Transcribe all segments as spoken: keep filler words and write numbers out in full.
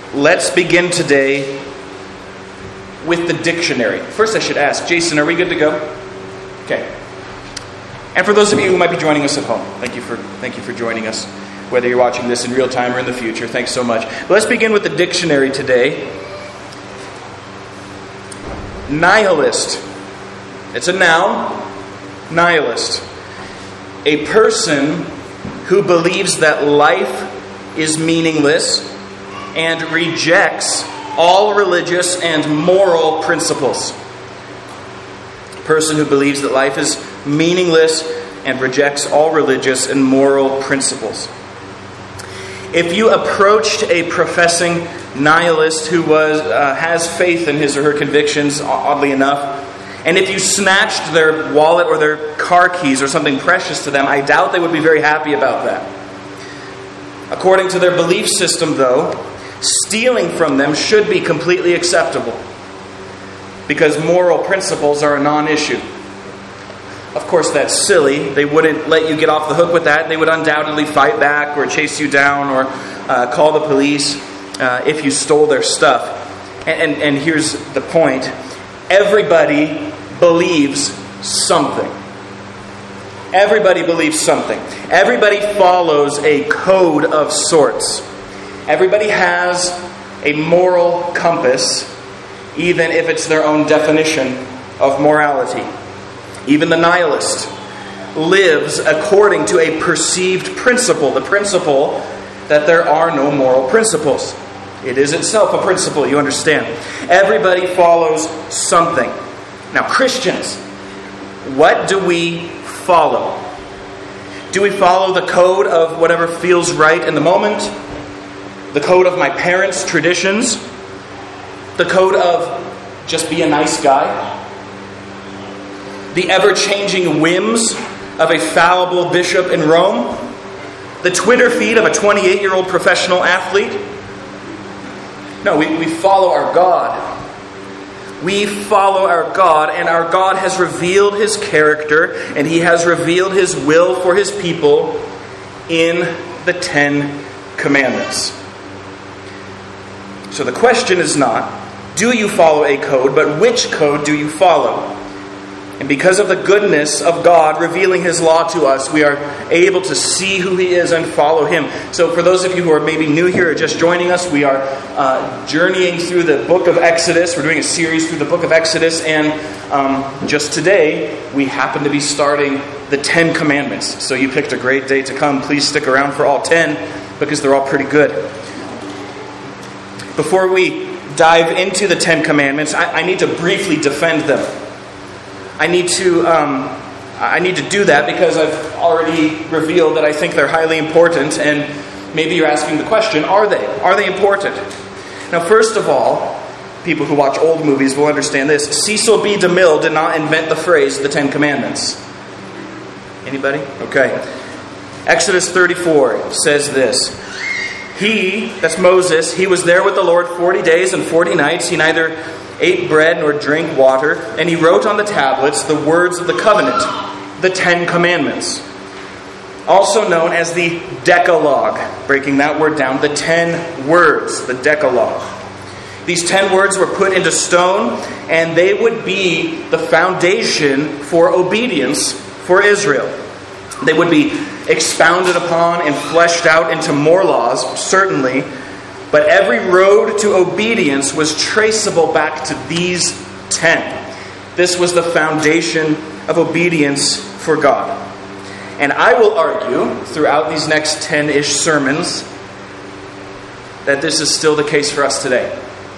let's begin today with the dictionary. First, I should ask, Jason, are we good to go? Okay. And for those of you who might be joining us at home, thank you for thank you for joining us, whether you're watching this in real time or in the future. Thanks so much. But let's begin with the dictionary today. Nihilist. It's a noun. Nihilist. A person who believes that life is meaningless and rejects all religious and moral principles. A person who believes that life is meaningless and rejects all religious and moral principles. If you approached a professing nihilist who was uh, has faith in his or her convictions, oddly enough, and if you snatched their wallet or their car keys or something precious to them, I doubt they would be very happy about that. According to their belief system, though, stealing from them should be completely acceptable because moral principles are a non-issue. Of course, that's silly. They wouldn't let you get off the hook with that. They would undoubtedly fight back or chase you down or uh, call the police uh, if you stole their stuff. And, and, and here's the point. Everybody believes something. Everybody believes something. Everybody follows a code of sorts. Everybody has a moral compass, even if it's their own definition of morality. Even the nihilist lives according to a perceived principle, the principle that there are no moral principles. It is itself a principle, you understand. Everybody follows something. Now, Christians, what do we follow? Do we follow the code of whatever feels right in the moment? The code of my parents' traditions? The code of just be a nice guy? The ever-changing whims of a fallible bishop in Rome? The Twitter feed of a twenty-eight-year-old professional athlete? No, we, we follow our God. We follow our God, and our God has revealed His character, and He has revealed His will for His people in the Ten Commandments. So the question is not, do you follow a code, but which code do you follow? And because of the goodness of God revealing His law to us, we are able to see who He is and follow Him. So for those of you who are maybe new here or just joining us, we are uh, journeying through the book of Exodus. We're doing a series through the book of Exodus. And um, just today, we happen to be starting the Ten Commandments. So you picked a great day to come. Please stick around for all ten, because they're all pretty good. Before we dive into the Ten Commandments, I, I need to briefly defend them. I need to um, I need to do that because I've already revealed that I think they're highly important, and maybe you're asking the question, are they? Are they important? Now, first of all, people who watch old movies will understand this. Cecil B. DeMille did not invent the phrase, the Ten Commandments. Anybody? Okay. Exodus thirty-four says this. He, that's Moses, he was there with the Lord forty days and forty nights. He neither ate bread nor drank water, and he wrote on the tablets the words of the covenant, the Ten Commandments, also known as the Decalogue. Breaking that word down, the ten words, the Decalogue. These ten words were put into stone, and they would be the foundation for obedience for Israel. They would be expounded upon and fleshed out into more laws, certainly. But every road to obedience was traceable back to these ten. This was the foundation of obedience for God. And I will argue throughout these next ten-ish sermons that this is still the case for us today.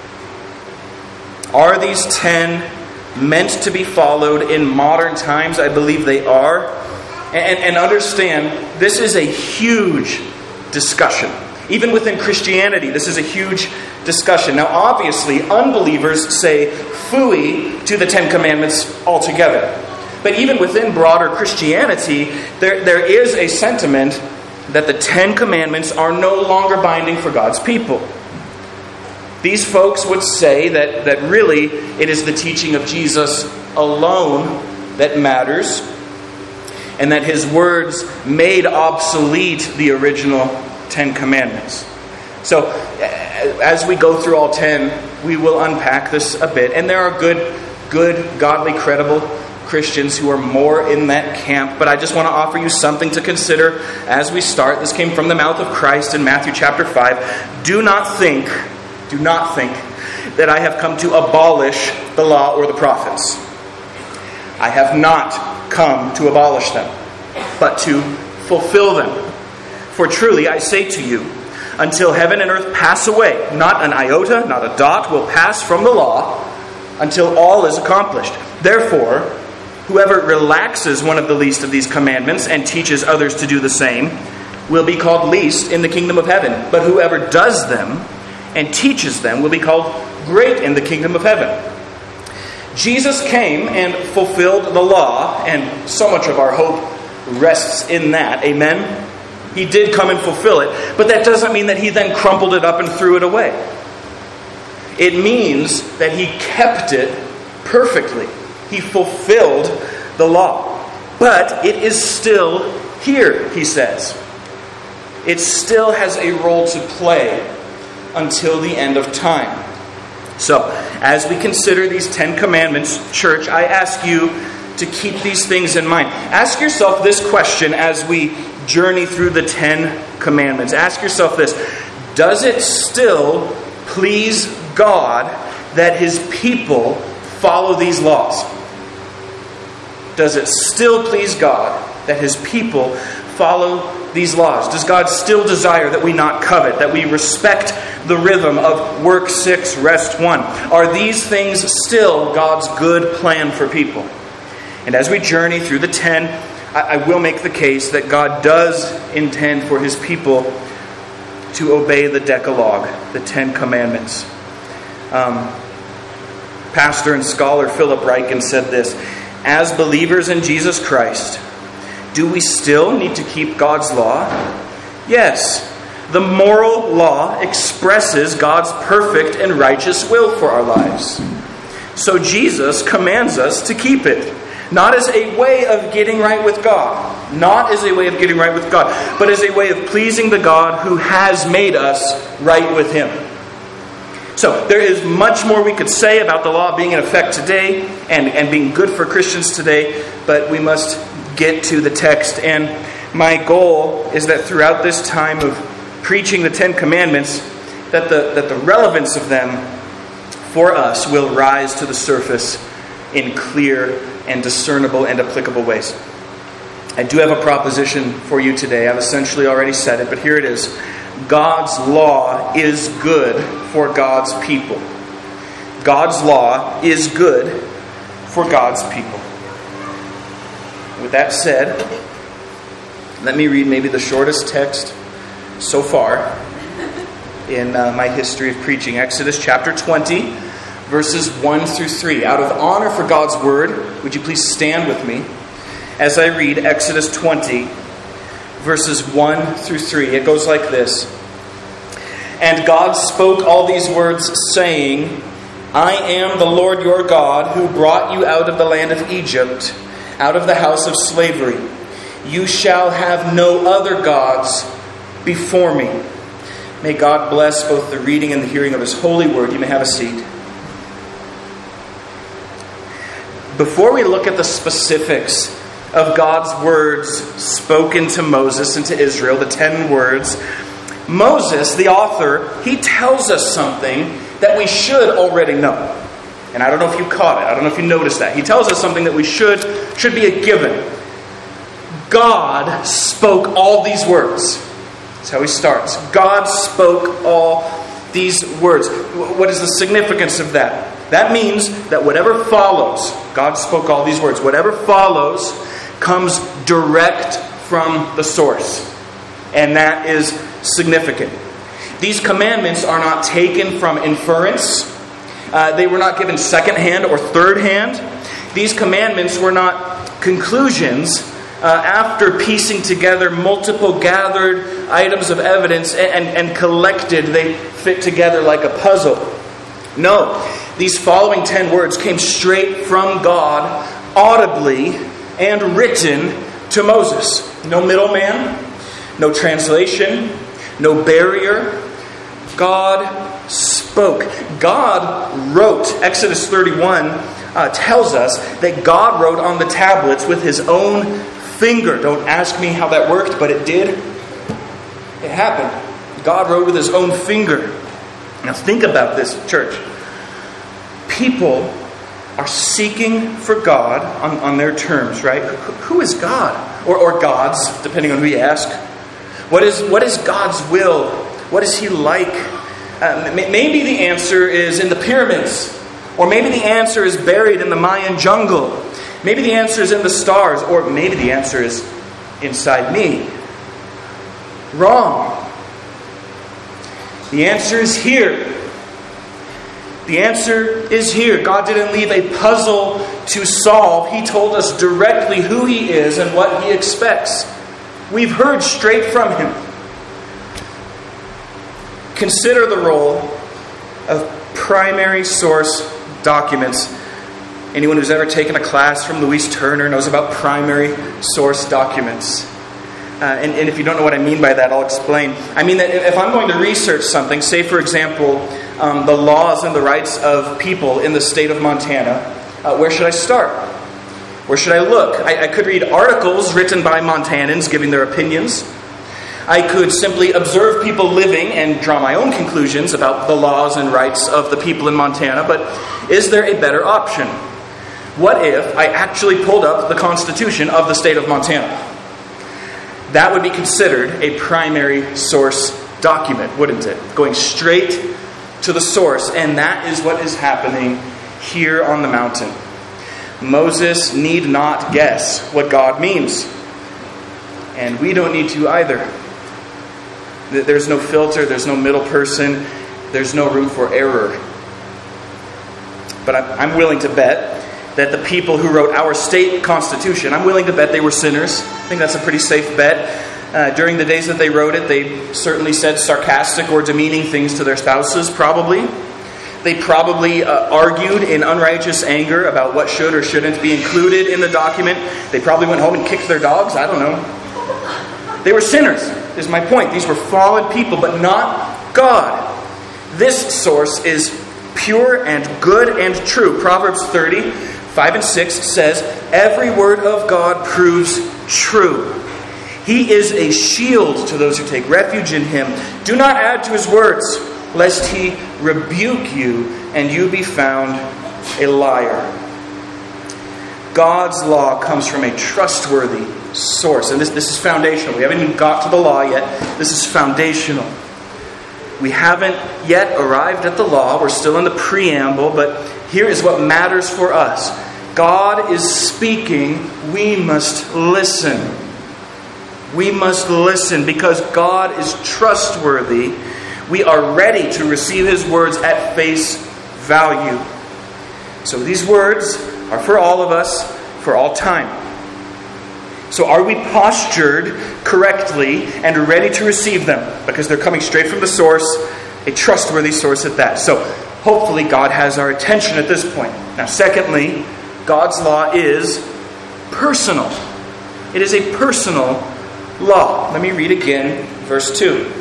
Are these ten meant to be followed in modern times? I believe they are. And, and understand, this is a huge discussion. Even within Christianity, this is a huge discussion. Now, obviously, unbelievers say phooey to the Ten Commandments altogether. But even within broader Christianity, there, there is a sentiment that the Ten Commandments are no longer binding for God's people. These folks would say that, that really it is the teaching of Jesus alone that matters, and that His words made obsolete the original Ten Commandments. So as we go through all ten, we will unpack this a bit. And there are good, good, godly, credible Christians who are more in that camp. But I just want to offer you something to consider as we start. This came from the mouth of Christ in Matthew chapter five. Do not think, do not think that I have come to abolish the law or the prophets. I have not come to abolish them, but to fulfill them. For truly I say to you, until heaven and earth pass away, not an iota, not a dot will pass from the law until all is accomplished. Therefore, whoever relaxes one of the least of these commandments and teaches others to do the same will be called least in the kingdom of heaven. But whoever does them and teaches them will be called great in the kingdom of heaven. Jesus came and fulfilled the law, and so much of our hope rests in that. Amen? He did come and fulfill it, but that doesn't mean that he then crumpled it up and threw it away. It means that he kept it perfectly. He fulfilled the law. But it is still here, he says. It still has a role to play until the end of time. So, as we consider these Ten Commandments, church, I ask you to keep these things in mind. Ask yourself this question as we journey through the Ten Commandments. Ask yourself this: does it still please God that his people follow these laws? Does it still please God that his people follow these laws? Does God still desire that we not covet, that we respect the rhythm of work six, rest one? Are these things still God's good plan for people? And as we journey through the ten, I, I will make the case that God does intend for his people to obey the Decalogue, the Ten Commandments. Um, pastor and scholar Philip Ryken said this: as believers in Jesus Christ, do we still need to keep God's law? Yes. The moral law expresses God's perfect and righteous will for our lives. So Jesus commands us to keep it. Not as a way of getting right with God. Not as a way of getting right with God. But as a way of pleasing the God who has made us right with him. So, there is much more we could say about the law being in effect today and, and being good for Christians today, but we must get to the text. And my goal is that throughout this time of preaching the Ten Commandments, that the, that the relevance of them for us will rise to the surface in clear and discernible and applicable ways. I do have a proposition for you today. I've essentially already said it, but here it is. God's law is good for God's people. God's law is good for God's people. With that said, let me read maybe the shortest text so far in uh, my history of preaching. Exodus chapter twenty, verses one through three. Out of honor for God's word, would you please stand with me as I read Exodus twenty, verses one through three. It goes like this. And God spoke all these words, saying, I am the Lord your God, who brought you out of the land of Egypt, out of the house of slavery. You shall have no other gods before me. May God bless both the reading and the hearing of his holy word. You may have a seat. Before we look at the specifics of God's words spoken to Moses and to Israel, the ten words, Moses, the author, he tells us something that we should already know. And I don't know if you caught it. I don't know if you noticed that. He tells us something that we should, should be a given. God spoke all these words. That's how he starts. God spoke all these words. What is the significance of that? That means that whatever follows, God spoke all these words. Whatever follows comes direct from the source. And that is significant. These commandments are not taken from inference. Uh, they were not given second-hand or third-hand. These commandments were not conclusions uh, after piecing together multiple gathered items of evidence and, and, and collected. They fit together like a puzzle. No, these following ten words came straight from God, audibly and written to Moses. No middleman, no translation, no barrier. God spoke. God wrote. Exodus thirty-one uh, tells us that God wrote on the tablets with his own finger. Don't ask me how that worked, but it did. It happened. God wrote with his own finger. Now think about this, church. People are seeking for God on, on their terms, right? Who, who is God? Or, or God's, depending on who you ask. What is, what is God's will? What is he like? Uh, maybe the answer is in the pyramids. Or maybe the answer is buried in the Mayan jungle. Maybe the answer is in the stars. Or maybe the answer is inside me. Wrong. The answer is here. The answer is here. God didn't leave a puzzle to solve. He told us directly who he is and what he expects. We've heard straight from him. Consider the role of primary source documents. Anyone who's ever taken a class from Louise Turner knows about primary source documents. Uh, and, and if you don't know what I mean by that, I'll explain. I mean that if I'm going to research something, say for example, um, the laws and the rights of people in the state of Montana, uh, where should I start? Where should I look? I, I could read articles written by Montanans giving their opinions. I could simply observe people living and draw my own conclusions about the laws and rights of the people in Montana. But is there a better option? What if I actually pulled up the Constitution of the state of Montana? That would be considered a primary source document, wouldn't it? Going straight to the source. And that is what is happening here on the mountain. Moses need not guess what God means. And we don't need to either. There's no filter, there's no middle person, there's no room for error. But I'm willing to bet that the people who wrote our state constitution, I'm willing to bet they were sinners. I think that's a pretty safe bet. Uh, during the days that they wrote it, they certainly said sarcastic or demeaning things to their spouses, probably. They probably uh, argued in unrighteous anger about what should or shouldn't be included in the document. They probably went home and kicked their dogs. I don't know. They were sinners, is my point. These were fallen people, but not God. This source is pure and good and true. Proverbs thirty, five and six says, every word of God proves true. He is a shield to those who take refuge in him. Do not add to his words, lest he rebuke you and you be found a liar. God's law comes from a trustworthy source. And this, this is foundational. We haven't even got to the law yet. This is foundational. We haven't yet arrived at the law. We're still in the preamble. But here is what matters for us. God is speaking. We must listen. We must listen because God is trustworthy. We are ready to receive his words at face value. So these words are for all of us, for all time. So are we postured correctly and ready to receive them? Because they're coming straight from the source, a trustworthy source at that. So hopefully God has our attention at this point. Now secondly, God's law is personal. It is a personal law. Let me read again verse two.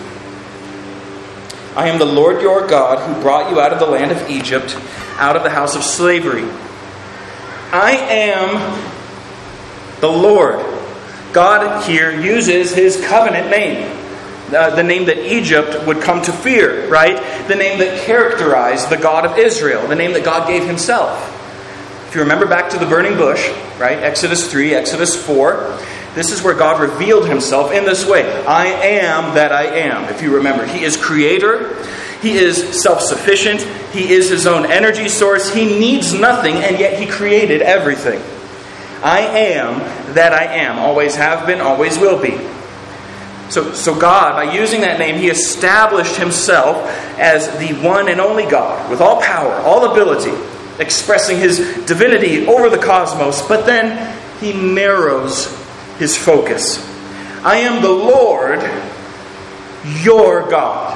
I am the Lord your God who brought you out of the land of Egypt, out of the house of slavery. I am the Lord. God here uses his covenant name. Uh, the name that Egypt would come to fear, right? The name that characterized the God of Israel. The name that God gave himself. If you remember back to the burning bush, right? Exodus three, Exodus four. This is where God revealed himself in this way. I am that I am, if you remember. He is creator. He is self-sufficient. He is his own energy source. He needs nothing, and yet he created everything. I am that I am. Always have been, always will be. So, so God, by using that name, he established himself as the one and only God, with all power, all ability, expressing his divinity over the cosmos. But then he narrows his focus. I am the Lord, your God.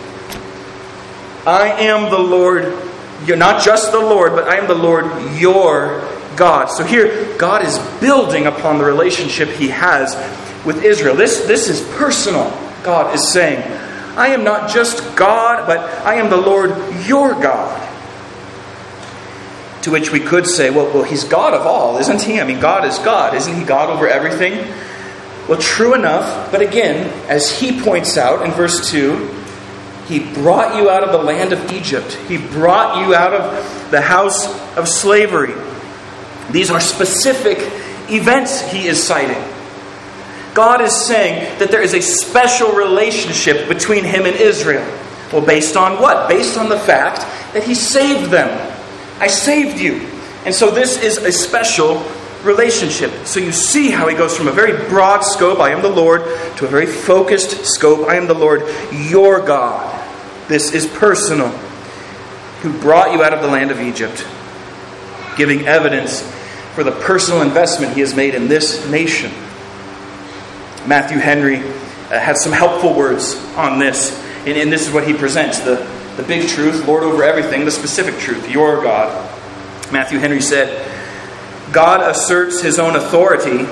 I am the Lord, you're not just the Lord, but I am the Lord, your God. So here, God is building upon the relationship he has with Israel. This, this is personal. God is saying, I am not just God, but I am the Lord your God. To which we could say, well, well, he's God of all, isn't he? I mean, God is God. Isn't he God over everything? Well, true enough, but again, as he points out in verse two, he brought you out of the land of Egypt. He brought you out of the house of slavery. These are specific events he is citing. God is saying that there is a special relationship between him and Israel. Well, based on what? Based on the fact that he saved them. I saved you. And so this is a special relationship. So you see how he goes from a very broad scope, I am the Lord, to a very focused scope, I am the Lord, your God. This is personal. Who brought you out of the land of Egypt, giving evidence for the personal investment he has made in this nation. Matthew Henry uh, had some helpful words on this. And, and this is what he presents. The, the big truth, Lord over everything. The specific truth, your God. Matthew Henry said, God asserts his own authority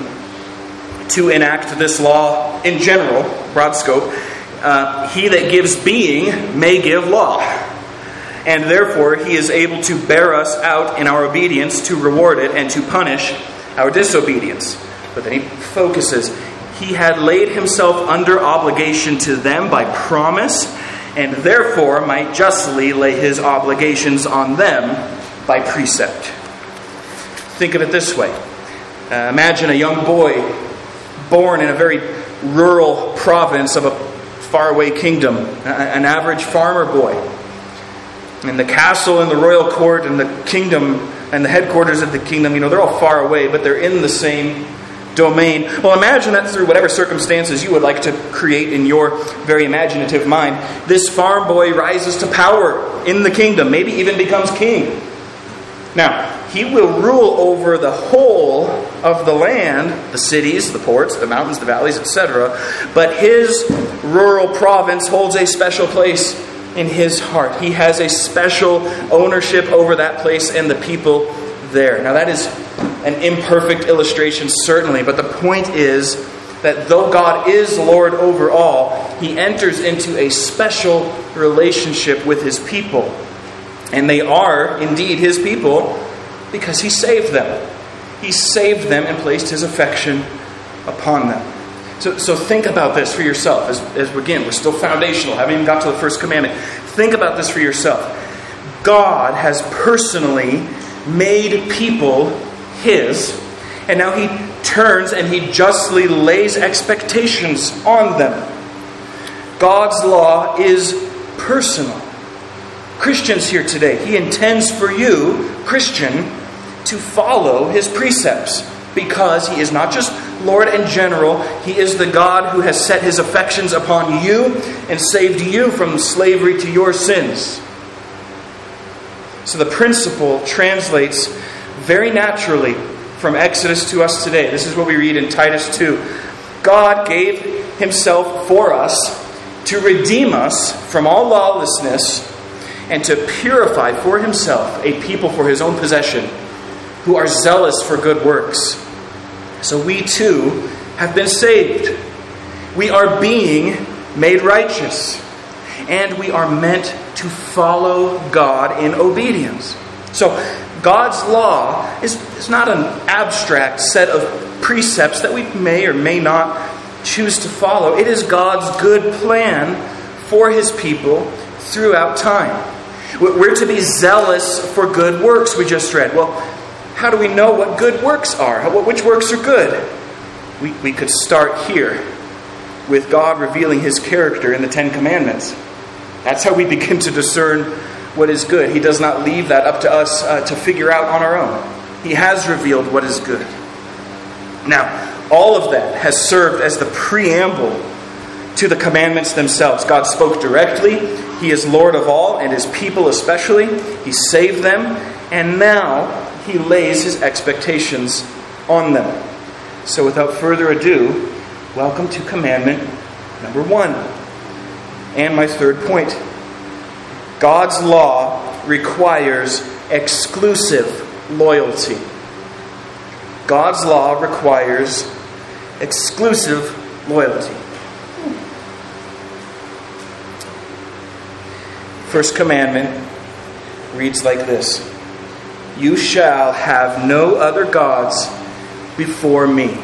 to enact this law in general, broad scope. Uh, he that gives being may give law. And therefore he is able to bear us out in our obedience, to reward it, and to punish our disobedience. But then he focuses. He had laid himself under obligation to them by promise, and therefore might justly lay his obligations on them by precept. Think of it this way. Uh, imagine a young boy born in a very rural province of a faraway kingdom, an average farmer boy. And the castle and the royal court and the kingdom and the headquarters of the kingdom, you know, they're all far away, but they're in the same domain. Well, imagine that through whatever circumstances you would like to create in your very imaginative mind. This farm boy rises to power in the kingdom, maybe even becomes king. Now, he will rule over the whole of the land, the cities, the ports, the mountains, the valleys, et cetera. But his rural province holds a special place in his heart. He has a special ownership over that place and the people there. Now, that is an imperfect illustration, certainly, but the point is that though God is Lord over all, he enters into a special relationship with his people. And they are indeed his people because he saved them. He saved them and placed his affection upon them. So, so think about this for yourself. As, as again, we're still foundational, haven't even got to the first commandment. Think about this for yourself. God has personally made people his, and now he turns and he justly lays expectations on them. God's law is personal. Christians here today, he intends for you, Christian, to follow his precepts, because he is not just Lord and General, he is the God who has set his affections upon you and saved you from slavery to your sins. So the principle translates very naturally from Exodus to us today. This is what we read in Titus two. God gave himself for us to redeem us from all lawlessness and to purify for himself a people for his own possession who are zealous for good works. So we too have been saved. We are being made righteous. And we are meant to follow God in obedience. So God's law is, is not an abstract set of precepts that we may or may not choose to follow. It is God's good plan for his people throughout time. We're to be zealous for good works, we just read. Well, how do we know what good works are? Which works are good? We, we could start here with God revealing his character in the Ten Commandments. That's how we begin to discern what is good. He does not leave that up to us uh, to figure out on our own. He has revealed what is good. Now, all of that has served as the preamble to the commandments themselves. God spoke directly. He is Lord of all, and his people especially. He saved them, and now he lays his expectations on them. So without further ado, welcome to commandment number one. And my third point. God's law requires exclusive loyalty. God's law requires exclusive loyalty. first commandment reads like this: "You shall have no other gods before me."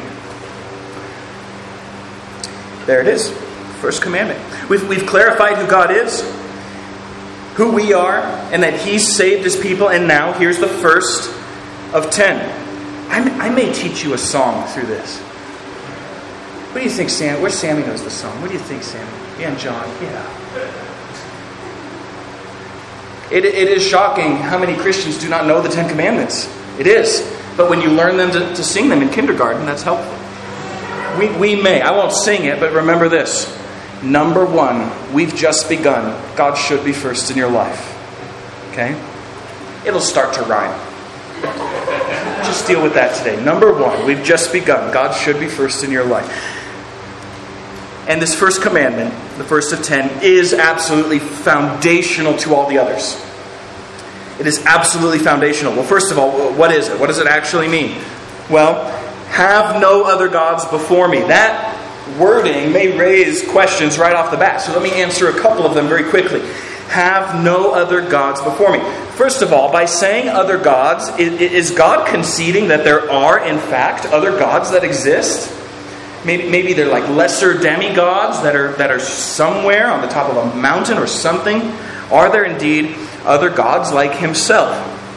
There it is. First commandment. We've, we've clarified who God is, who we are, and that He's saved His people. And now here's the first of ten. I, I may teach you a song through this. What do you think, Sam? Where's Sammy knows the song? What do you think, Sammy? Yeah, and John. Yeah. It, it is shocking how many Christians do not know the Ten Commandments. It is. But when you learn them to, to sing them in kindergarten, that's helpful. We, we may. I won't sing it, but remember this. Number one, we've just begun. God should be first in your life. Okay? It'll start to rhyme. Just deal with that today. Number one, we've just begun. God should be first in your life. And this first commandment, the first of ten, is absolutely foundational to all the others. It is absolutely foundational. Well, first of all, what is it? What does it actually mean? Well, have no other gods before me. That wording may raise questions right off the bat. So let me answer a couple of them very quickly. Have no other gods before me. First of all, by saying other gods, is God conceding that there are, in fact, other gods that exist? Maybe, maybe they're like lesser demigods that are that are somewhere on the top of a mountain or something. Are there indeed other gods like Himself?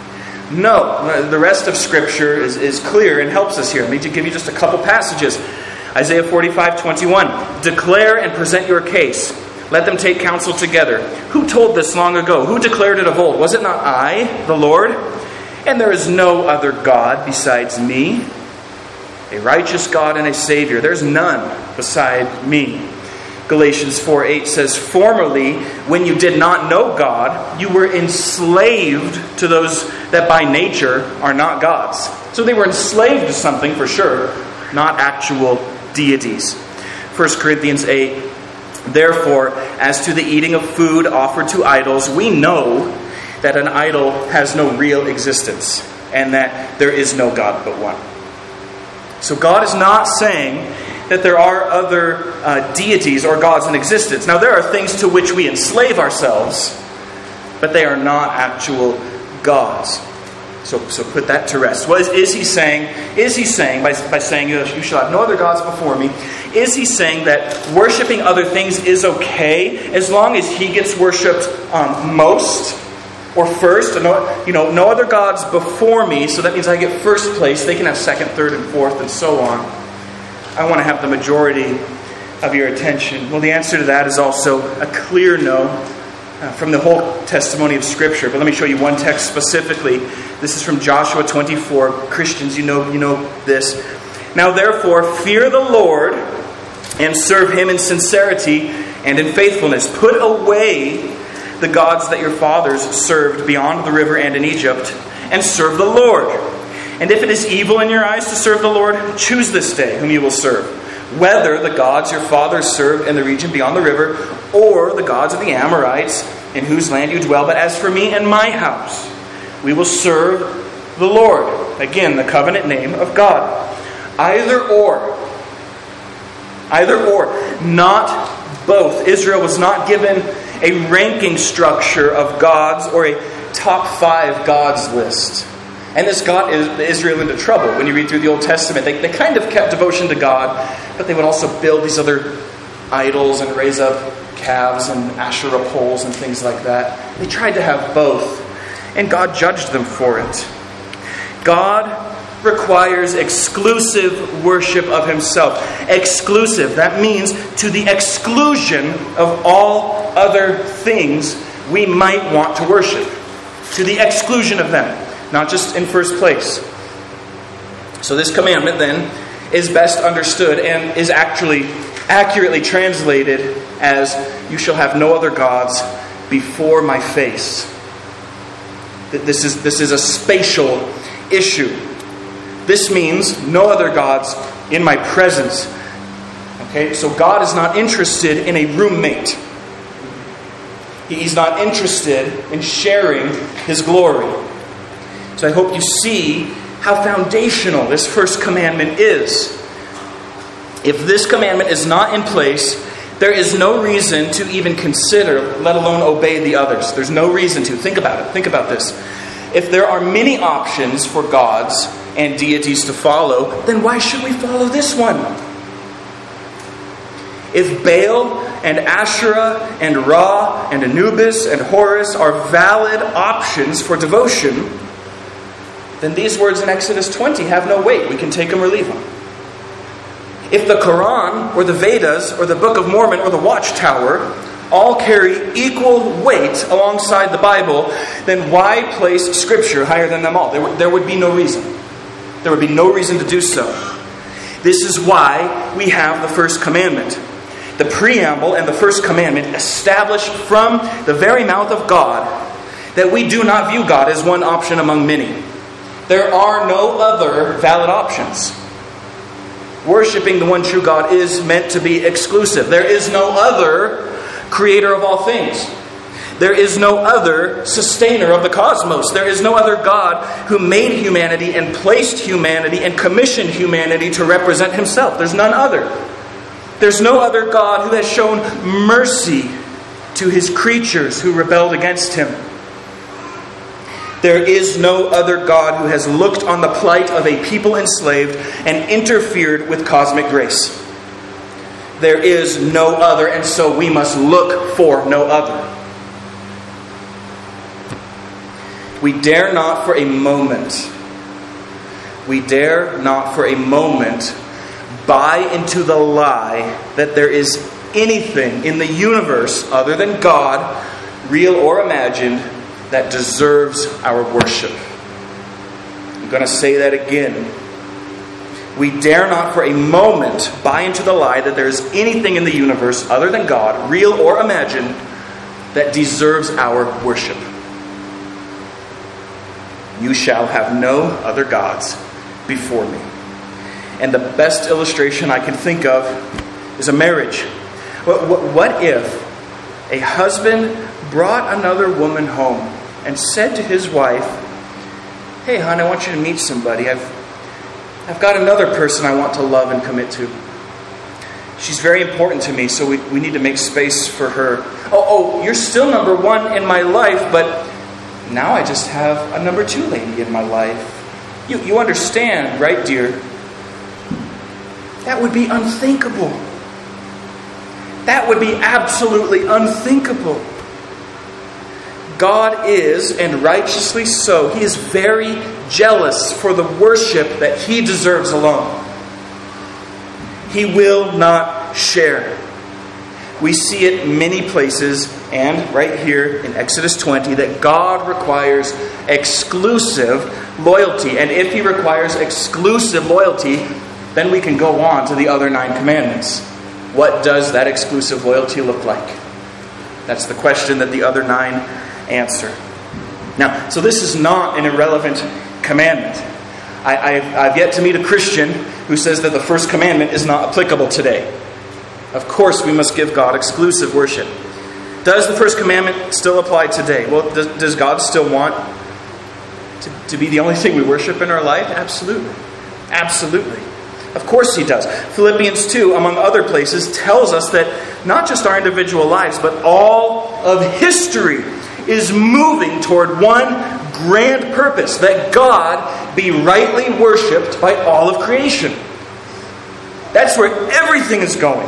No. The rest of Scripture is, is clear and helps us here. Let me give you just a couple passages. Isaiah forty-five twenty-one. Declare and present your case. Let them take counsel together. Who told this long ago? Who declared it of old? Was it not I, the Lord? And there is no other God besides me, a righteous God and a Savior. There's none beside me. Galatians four eight says, formerly, when you did not know God, you were enslaved to those that by nature are not gods. So they were enslaved to something for sure, not actual deities. First Corinthians eight, therefore, as to the eating of food offered to idols, we know that an idol has no real existence and that there is no God but one. So God is not saying that there are other uh, deities or gods in existence. Now, there are things to which we enslave ourselves, but they are not actual gods. So, so put that to rest. What is, is he saying? Is he saying, by, by saying, you shall have no other gods before me, is he saying that worshiping other things is okay as long as he gets worshipped um, most or first? No, you know, no other gods before me, so that means I get first place. They can have second, third, and fourth, and so on. I want to have the majority of your attention. Well, the answer to that is also a clear no uh, from the whole testimony of Scripture. But let me show you one text specifically. This is from Joshua twenty-four. Christians, you know, you know this. Now, therefore, fear the Lord and serve Him in sincerity and in faithfulness. Put away the gods that your fathers served beyond the river and in Egypt, and serve the Lord. And if it is evil in your eyes to serve the Lord, choose this day whom you will serve, whether the gods your fathers served in the region beyond the river, or the gods of the Amorites in whose land you dwell. But as for me and my house, we will serve the Lord. Again, the covenant name of God. Either or. Either or. Not both. Israel was not given a ranking structure of gods or a top five gods list. And this got Israel into trouble. When you read through the Old Testament, they, they kind of kept devotion to God, but they would also build these other idols and raise up calves and Asherah poles and things like that. They tried to have both, and God judged them for it. God requires exclusive worship of Himself. Exclusive. That means to the exclusion of all other things we might want to worship. To the exclusion of them. Not just in first place. So this commandment then is best understood and is actually accurately translated as, you shall have no other gods before my face. This is, this is a spatial issue. This means no other gods in my presence. Okay, so God is not interested in a roommate. He's not interested in sharing His glory. So I hope you see how foundational this first commandment is. If this commandment is not in place, There is no reason to even consider, let alone obey the others. There's no reason to. Think about it. Think about this. If there are many options for gods and deities to follow, then why should we follow this one? If Baal and Asherah and Ra and Anubis and Horus are valid options for devotion, then these words in Exodus twenty have no weight. We can take them or leave them. If the Quran or the Vedas or the Book of Mormon or the Watchtower all carry equal weight alongside the Bible, then why place Scripture higher than them all? There, w- there would be no reason. There would be no reason to do so. This is why we have the first commandment. The preamble and the first commandment establish from the very mouth of God that we do not view God as one option among many. There are no other valid options. Worshipping the one true God is meant to be exclusive. There is no other creator of all things. There is no other sustainer of the cosmos. There is no other God who made humanity and placed humanity and commissioned humanity to represent himself. There's none other. There's no other God who has shown mercy to his creatures who rebelled against him. There is no other God who has looked on the plight of a people enslaved and interfered with cosmic grace. There is no other, and so we must look for no other. We dare not for a moment, we dare not for a moment buy into the lie that there is anything in the universe other than God, real or imagined, that deserves our worship. I'm going to say that again. We dare not for a moment buy into the lie that there is anything in the universe other than God, real or imagined, that deserves our worship. You shall have no other gods before me. And the best illustration I can think of is a marriage. What if a husband brought another woman home and said to his wife, "Hey, hon, I want you to meet somebody. I've, I've got another person I want to love and commit to. She's very important to me, so we, we need to make space for her. Oh, oh, you're still number one in my life, but now I just have a number two lady in my life. You, you understand, right, dear?" That would be unthinkable. That would be absolutely unthinkable. God is, and righteously so, He is very jealous for the worship that He deserves alone. He will not share. We see it many places, and right here in Exodus twenty, that God requires exclusive loyalty. And if He requires exclusive loyalty, then we can go on to the other nine commandments. What does that exclusive loyalty look like? That's the question that the other nine answer. Now, so this is not an irrelevant commandment. I, I've, I've yet to meet a Christian who says that the first commandment is not applicable today. Of course, we must give God exclusive worship. Does the first commandment still apply today? Well, does, does God still want to, to be the only thing we worship in our life? Absolutely. Absolutely. Of course He does. Philippians two, among other places, tells us that not just our individual lives, but all of history is moving toward one grand purpose, that God be rightly worshipped by all of creation. That's where everything is going.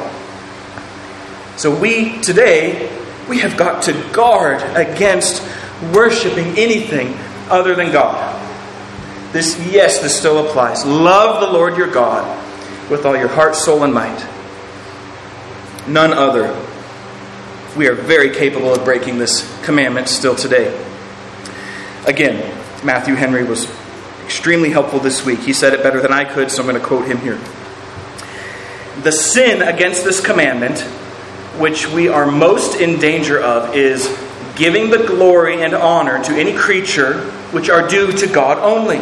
So we, today, we have got to guard against worshiping anything other than God. This, yes, this still applies. Love the Lord your God with all your heart, soul, and might. None other. We are very capable of breaking this commandment still today. Again, Matthew Henry was extremely helpful this week. He said it better than I could, so I'm going to quote him here. The sin against this commandment, which we are most in danger of, is giving the glory and honor to any creature which are due to God only.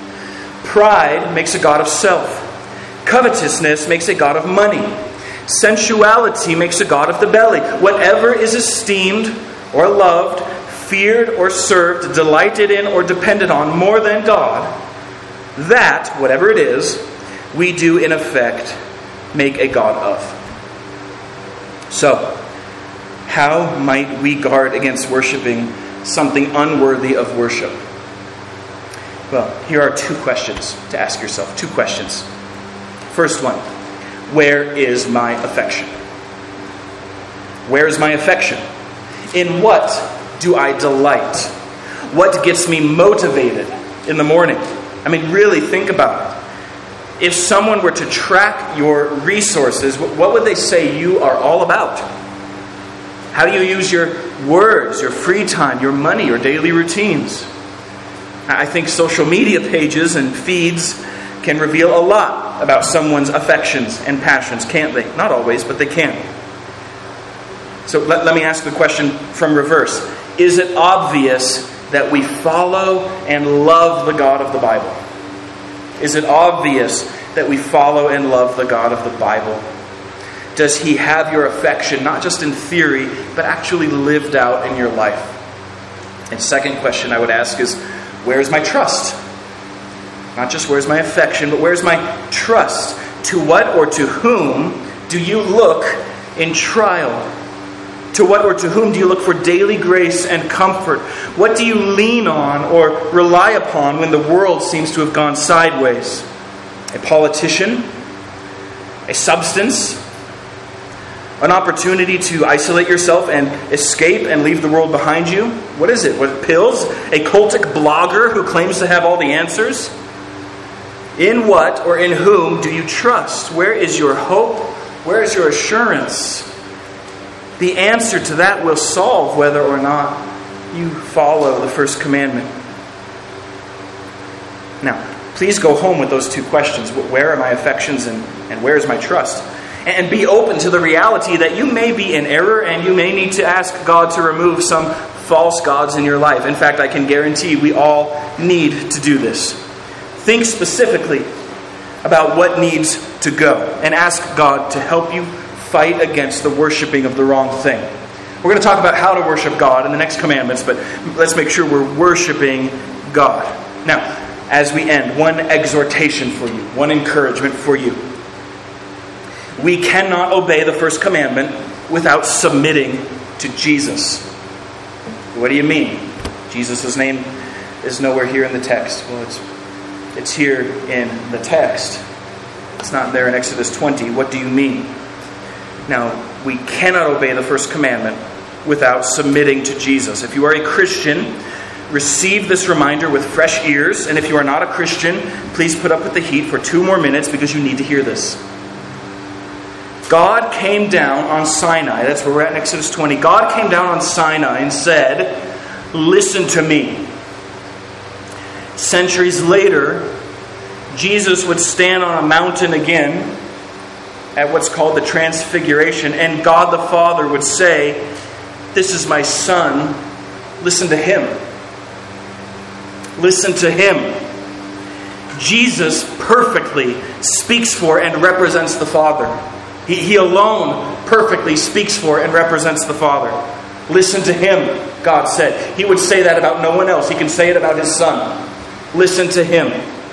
Pride makes a god of self. Covetousness makes a god of money. Sensuality makes a god of the belly. Whatever is esteemed or loved, feared or served, delighted in or depended on more than God, that, whatever it is, we do in effect make a god of. So, how might we guard against worshiping something unworthy of worship? Well, here are two questions to ask yourself. Two questions. First one, where is my affection? Where is my affection? In what do I delight? What gets me motivated in the morning? I mean, really think about it. If someone were to track your resources, what would they say you are all about? How do you use your words, your free time, your money, your daily routines? I think social media pages and feeds can reveal a lot about someone's affections and passions, can't they? Not always, but they can. So let, let me ask the question from reverse. Is it obvious that we follow and love the God of the Bible? Is it obvious that we follow and love the God of the Bible? Does He have your affection, not just in theory, but actually lived out in your life? And second question I would ask is, where is my trust? Not just where's my affection, but where's my trust? To what or to whom do you look in trial? To what or to whom do you look for daily grace and comfort? What do you lean on or rely upon when the world seems to have gone sideways? A politician? A substance? An opportunity to isolate yourself and escape and leave the world behind you? What is it? What, pills? A cultic blogger who claims to have all the answers? In what or in whom do you trust? Where is your hope? Where is your assurance? The answer to that will solve whether or not you follow the first commandment. Now, please go home with those two questions. Where are my affections and, and where is my trust? And be open to the reality that you may be in error and you may need to ask God to remove some false gods in your life. In fact, I can guarantee we all need to do this. Think specifically about what needs to go and ask God to help you fight against the worshiping of the wrong thing. We're going to talk about how to worship God in the next commandments, but let's make sure we're worshiping God. Now, as we end, one exhortation for you, one encouragement for you. We cannot obey the first commandment without submitting to Jesus. What do you mean? Jesus' name is nowhere here in the text. Well, it's it's here in the text. It's not there in Exodus twenty. What do you mean? Now, we cannot obey the first commandment without submitting to Jesus. If you are a Christian, receive this reminder with fresh ears. And if you are not a Christian, please put up with the heat for two more minutes because you need to hear this. God came down on Sinai. That's where we're at in Exodus twenty. God came down on Sinai and said, "Listen to me." Centuries later, Jesus would stand on a mountain again at what's called the Transfiguration, and God the Father would say, "This is my Son. Listen to Him." Listen to Him. Jesus perfectly speaks for and represents the Father. He, he alone perfectly speaks for and represents the Father. Listen to Him, God said. He would say that about no one else. He can say it about His Son. Listen to Him.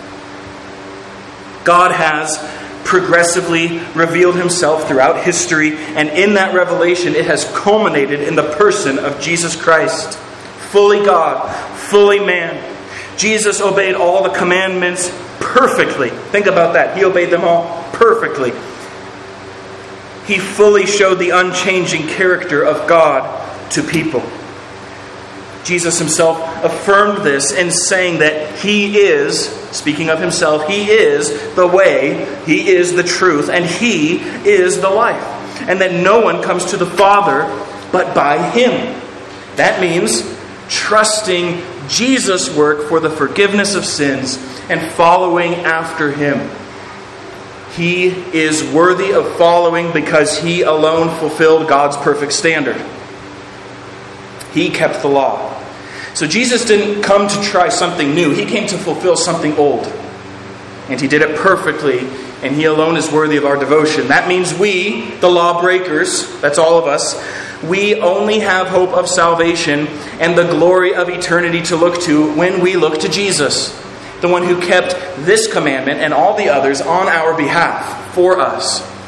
God has progressively revealed Himself throughout history, and in that revelation it has culminated in the person of Jesus Christ. Fully God, fully man. Jesus obeyed all the commandments perfectly. Think about that. He obeyed them all perfectly. He fully showed the unchanging character of God to people. Jesus Himself affirmed this in saying that He is, speaking of Himself, He is the way, He is the truth, and He is the life. And that no one comes to the Father but by Him. That means trusting Jesus' work for the forgiveness of sins and following after Him. He is worthy of following because He alone fulfilled God's perfect standard. He kept the law. So Jesus didn't come to try something new. He came to fulfill something old. And He did it perfectly. And He alone is worthy of our devotion. That means we, the lawbreakers, that's all of us, we only have hope of salvation and the glory of eternity to look to when we look to Jesus, the one who kept this commandment and all the others on our behalf for us.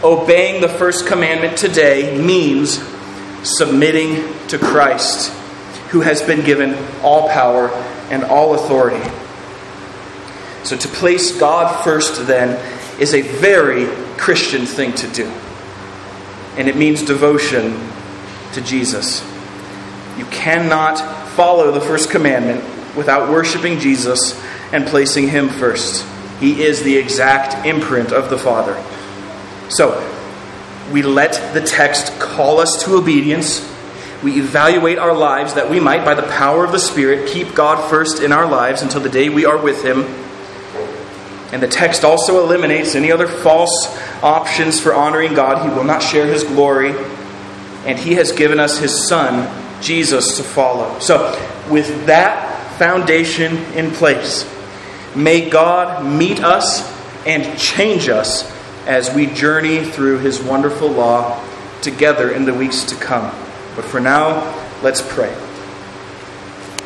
obeying the first commandment today means submitting to Christ, who has been given all power and all authority. So to place God first, then, is a very Christian thing to do. And it means devotion to Jesus. You cannot follow the first commandment without worshiping Jesus and placing Him first. He is the exact imprint of the Father. So, we let the text call us to obedience. We evaluate our lives that we might, by the power of the Spirit, keep God first in our lives until the day we are with Him. And the text also eliminates any other false options for honoring God. He will not share His glory. And He has given us His Son, Jesus, to follow. So, with that foundation in place, may God meet us and change us as we journey through His wonderful law together in the weeks to come. But for now, let's pray.